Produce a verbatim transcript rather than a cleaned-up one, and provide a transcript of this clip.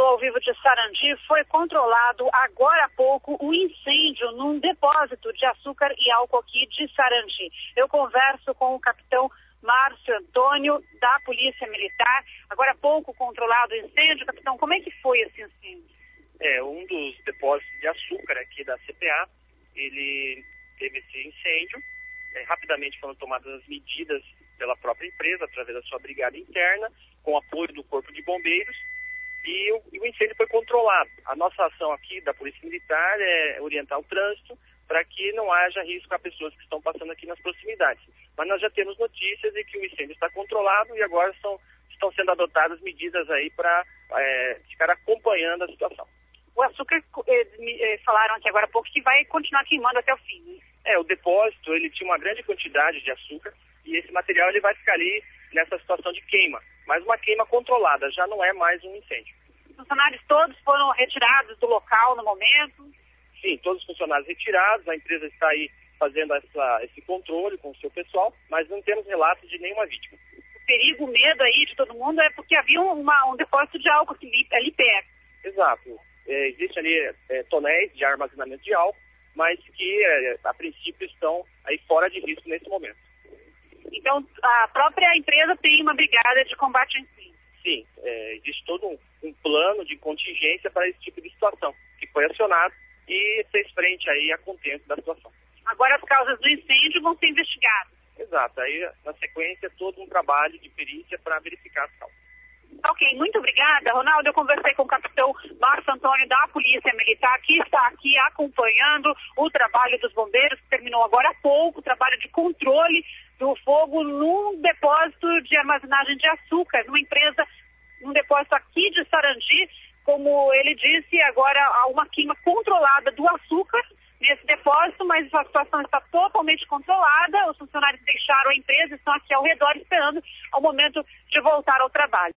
ao vivo de Sarandi, foi controlado agora há pouco um incêndio num depósito de açúcar e álcool aqui de Sarandi. Eu converso com o capitão Márcio Antônio, da Polícia Militar. Agora há pouco controlado o incêndio. Capitão, como é que foi esse incêndio? É, um dos depósitos de açúcar aqui da C P A, ele teve esse incêndio. É, rapidamente foram tomadas as medidas pela própria empresa, através da sua brigada interna, com apoio do Corpo de Bombeiros, e o, e o incêndio foi controlado. A nossa ação aqui da Polícia Militar é orientar o trânsito para que não haja risco a pessoas que estão passando aqui nas proximidades. Mas nós já temos notícias de que o incêndio está controlado e agora são, estão sendo adotadas medidas aí para é, ficar acompanhando a situação. O açúcar, eles falaram aqui agora há pouco que vai continuar queimando até o fim, né? É, o depósito, ele tinha uma grande quantidade de açúcar e esse material ele vai ficar ali nessa situação de queima, mas uma queima controlada, já não é mais um incêndio. Os funcionários todos foram retirados do local no momento? Sim, todos os funcionários retirados, a empresa está aí fazendo essa, esse controle com o seu pessoal, mas não temos relatos de nenhuma vítima. O perigo, o medo aí de todo mundo é porque havia uma, um depósito de álcool ali, ali perto. Exato. É, existe ali é, tonéis de armazenamento de álcool, mas que é, a princípio estão aí fora de risco nesse momento. Então a própria empresa tem uma brigada de combate a incêndio? Sim, é, existe todo um, um plano de contingência para esse tipo de situação, que foi acionado e fez frente aí a contento da situação. Agora as causas do incêndio vão ser investigadas? Exato, aí na sequência todo um trabalho de perícia para verificar as causas. Ok, muito obrigada, Ronaldo. Eu conversei com o capitão Márcio Antônio da Polícia Militar, que está aqui acompanhando o trabalho dos bombeiros, que terminou agora há pouco, o trabalho de controle do fogo num depósito de armazenagem de açúcar, numa empresa, num depósito aqui de Sarandi. Como ele disse, agora há uma queima controlada do açúcar nesse depósito, mas a situação está totalmente controlada. Os funcionários deixaram a empresa, estão aqui ao redor esperando o momento de voltar ao trabalho.